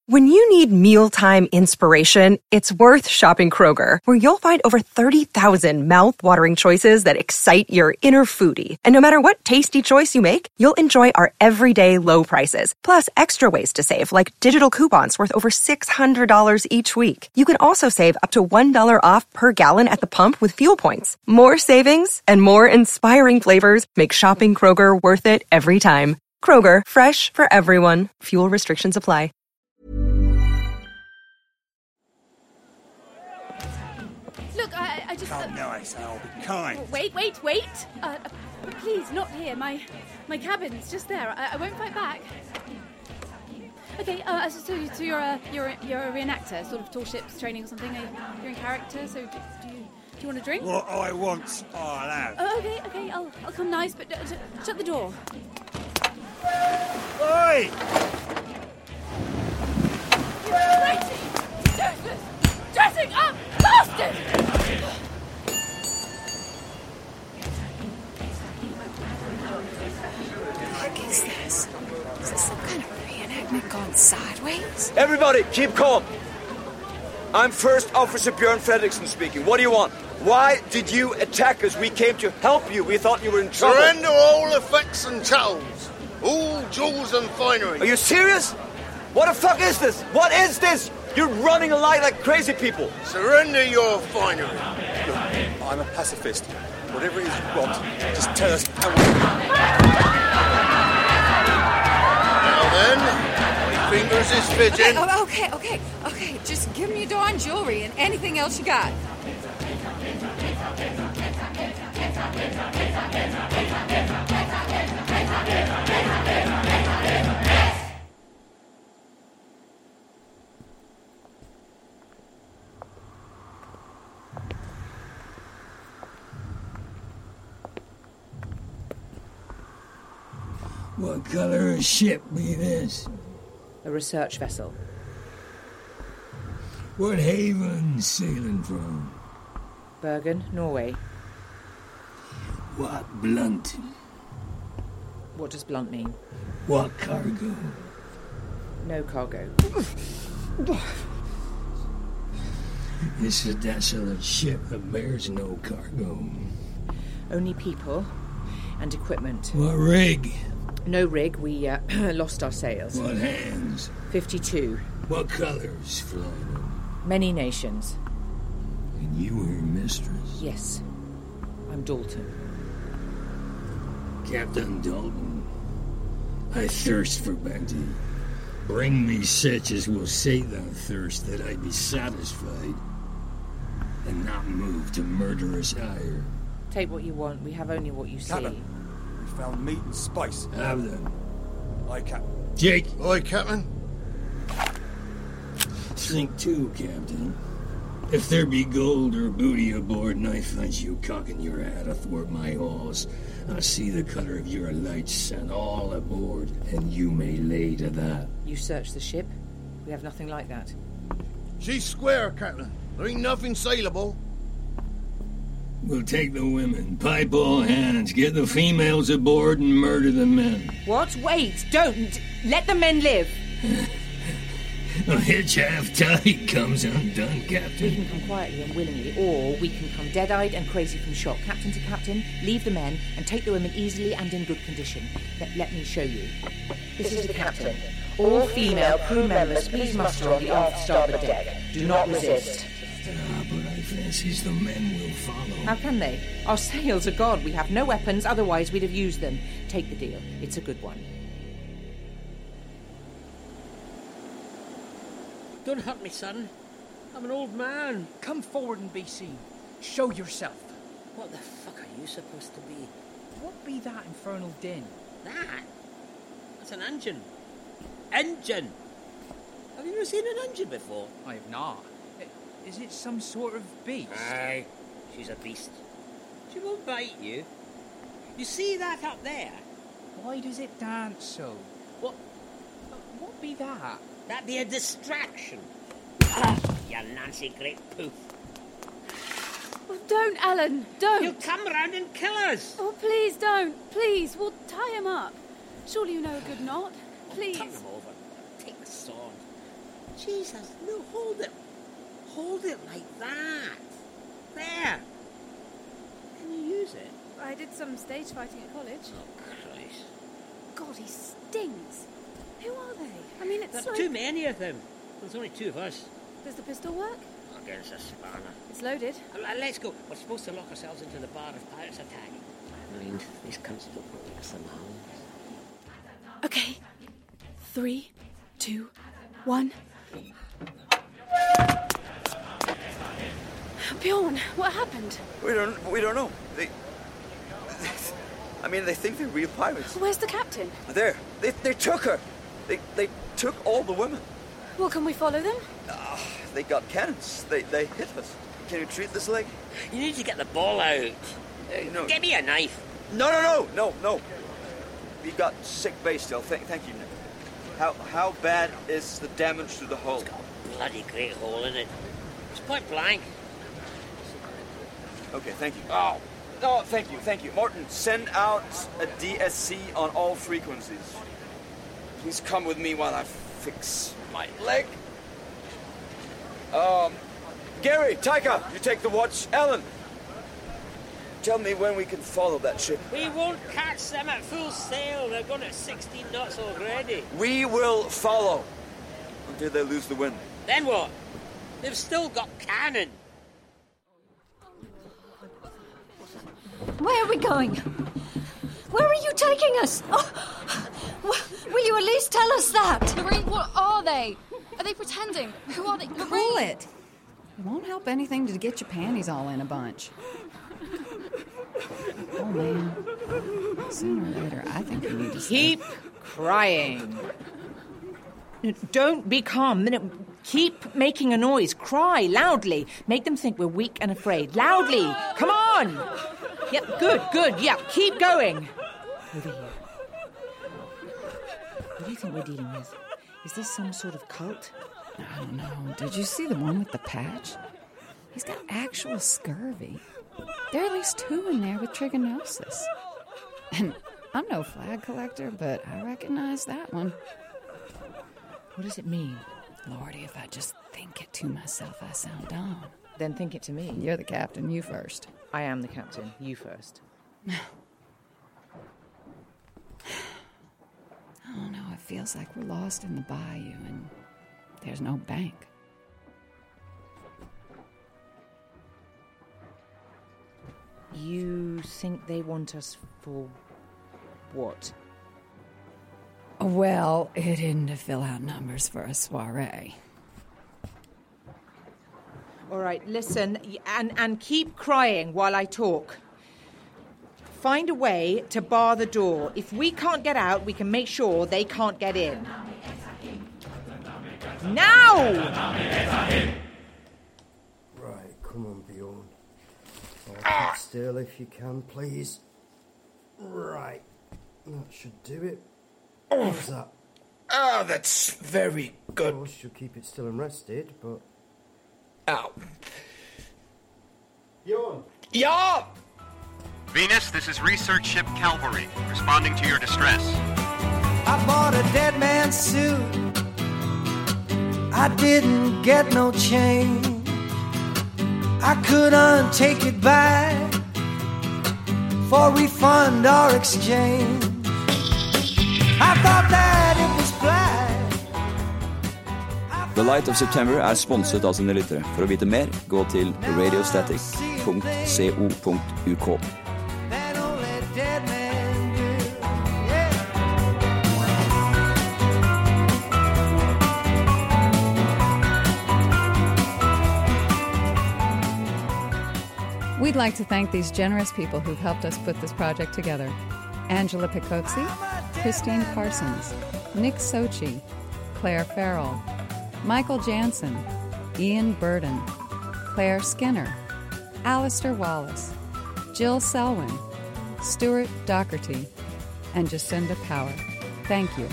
When you need mealtime inspiration, it's worth shopping Kroger, where you'll find over 30,000 mouth-watering choices that excite your inner foodie. And no matter what tasty choice you make, you'll enjoy our everyday low prices, plus extra ways to save, like digital coupons worth over $600 each week. You can also save up to $1 off per gallon at the pump with fuel points. More savings and more inspiring flavors make shopping Kroger worth it every time. Kroger, fresh for everyone. Fuel restrictions apply. Look, I just... Oh, nice, I'll be kind. Wait. Please, not here. My cabin's just there. I won't fight back. Okay, so you're a reenactor, sort of tall ships training or something. You're in character, so do you want a drink? What I want, I'll have. Oh, okay, I'll come nice, but shut the door. Oi! Crazy! Useless! Dressing up! Bastard! What is this? Is this some kind of reenactment gone sideways? Everybody, keep calm. I'm First Officer Björn Fredriksson speaking. What do you want? Why did you attack us? We came to help you. We thought you were in trouble. Surrender all effects and chattels. All jewels and finery. Are you serious? What the fuck is this? What is this? You're running a lie like crazy people. Surrender your finery. Look, I'm a pacifist. Whatever it is you want, just tell us. Now then, my fingers is fidgeting. Okay. Just give me your darn jewelry and anything else you got. What color of ship be this? A research vessel. What haven sailing from? Bergen, Norway. What blunt? What does blunt mean? What cargo? No cargo. It's a desolate ship that bears no cargo. Only people and equipment. What rig? No rig, we lost our sails. What hands? 52. What colors flying? Many nations. And you were her mistress? Yes. I'm Dalton. Captain Dalton, I thirst for bounty. Bring me such as will sate that thirst, that I be satisfied, and not moved to murderous ire. Take what you want, we have only what you see. Captain, we found meat and spice. Have them. Aye, Captain. Jake! Aye, Captain. Think too, Captain. If there be gold or booty aboard, and I find you cocking your hat athwart my hawse, I see the colour of your lights sent all aboard, and you may lay to that. You search the ship? We have nothing like that. She's square, Captain. There ain't nothing saleable. We'll take the women, pipe all hands, get the females aboard, and murder the men. What? Wait, don't! Let the men live! A hitch half tight comes undone, Captain. We can come quietly and willingly, or we can come dead-eyed and crazy from shock. Captain to captain, leave the men, and take the women easily and in good condition. Let me show you. This is the captain. All female crew members, please muster on the aft starboard deck. Do not resist. But I fancies the men will follow. How can they? Our sails are gone. We have no weapons, otherwise we'd have used them. Take the deal. It's a good one. Don't hurt me, son. I'm an old man. Come forward and be seen. Show yourself. What the fuck are you supposed to be? What be that infernal din? That? That's an engine. Engine! Have you ever seen an engine before? I have not. Is it some sort of beast? Aye, she's a beast. She won't bite you. You see that up there? Why does it dance so? What be that? That be a distraction. You Nancy Great Poof. Oh, don't, Alan, don't. He'll come round and kill us. Oh, please don't. Please, we'll tie him up. Surely you know a good knot. Please. Turn him over. Take the sword. Jesus, no, hold it. Hold it like that. There. Can you use it? I did some stage fighting at college. Oh, Christ. God, he stinks. Who are they? I mean, it's There's like... too many of them. There's only two of us. Does the pistol work? Against a spanner. It's loaded. Let's go. We're supposed to lock ourselves into the bar if pirates attack. Mind, these cunts don't know us them hounds. Okay. 3, 2, 1. Bjorn, what happened? We don't know. They think they're real pirates. Where's the captain? There. They took her. They took all the women. Well, can we follow them? They got cannons. They hit us. Can you treat this leg? You need to get the ball out. No. Give me a knife. No. We got sick bay still. Thank you, Nick. How bad is the damage to the hull? It's got a bloody great hole in it. It's point blank. Okay, thank you. Oh, thank you. Martin, send out a DSC on all frequencies. Please come with me while I fix my leg. Gary, Taika, you take the watch. Ellen, tell me when we can follow that ship. We won't catch them at full sail. They're going at 16 knots already. We will follow until they lose the wind. Then what? They've still got cannon. Where are we going? Where are you taking us? Will you at least tell us that? Lorraine, what are they? Are they pretending? Who are they? Lorraine! Cool it. It won't help anything to get your panties all in a bunch. Oh, man. Sooner or later, I think we need to Keep crying. Don't be calm. Keep making a noise. Cry loudly. Make them think we're weak and afraid. Loudly. Come on. Yep, good. Yeah, keep going. Over here. What do you think we're dealing with? Is this some sort of cult? I don't know. Did you see the one with the patch? He's got actual scurvy. There are at least 2 in there with trichinosis. And I'm no flag collector, but I recognize that one. What does it mean? Lordy, if I just think it to myself, I sound dumb. Then think it to me. You're the captain, you first. I am the captain, you first. Oh, no, it feels like we're lost in the bayou and there's no bank. You think they want us for what? Well, it isn't to fill out numbers for a soiree. All right, listen, and keep crying while I talk. Find a way to bar the door. If we can't get out, we can make sure they can't get in. Now! Right, come on, Bjorn. Keep still if you can, please. Right. That should do it. How's that? Oh, that's very good. Of course, you'll keep it still and rested, but... Ow. Bjorn! Yeah! Venus, this is research ship Calvary, responding to your distress. I bought a dead man's suit. I didn't get no change. I couldn't take it back for refund or exchange. I thought that it was black. The Light of September er sponset av sine lyttere. For å vite mer, gå til radiostatic.co.uk. We'd like to thank these generous people who've helped us put this project together. Angela Picozzi, Christine Parsons, Nick Sochi, Claire Farrell, Michael Jansen, Ian Burden, Claire Skinner, Alistair Wallace, Jill Selwyn, Stuart Docherty, and Jacinda Power. Thank you.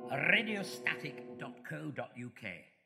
radiostatic.co.uk.